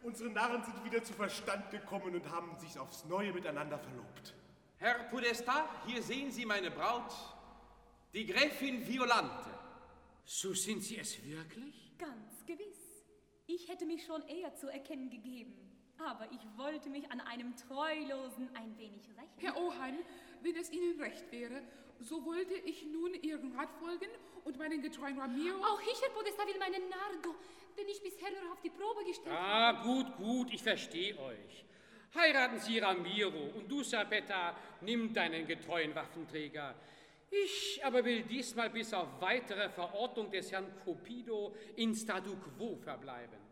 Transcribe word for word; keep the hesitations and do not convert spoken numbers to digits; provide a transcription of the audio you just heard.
Unsere Narren sind wieder zu Verstand gekommen und haben sich aufs Neue miteinander verlobt. Herr Podesta, hier sehen Sie meine Braut, die Gräfin Violante. So sind Sie es wirklich? Ganz gewiss. Ich hätte mich schon eher zu erkennen gegeben. Aber ich wollte mich an einem Treulosen ein wenig rächen. Herr Oheim, wenn es Ihnen recht wäre, so wollte ich nun Ihrem Rat folgen und meinen getreuen Ramiro... Auch ich, Herr Podesta, will meinen Nargo, den ich bisher nur auf die Probe gestellt habe. Ah, gut, gut, ich verstehe euch. Heiraten Sie Ramiro und du, Sapeta, nimm deinen getreuen Waffenträger. Ich aber will diesmal bis auf weitere Verordnung des Herrn Cupido in statu quo verbleiben.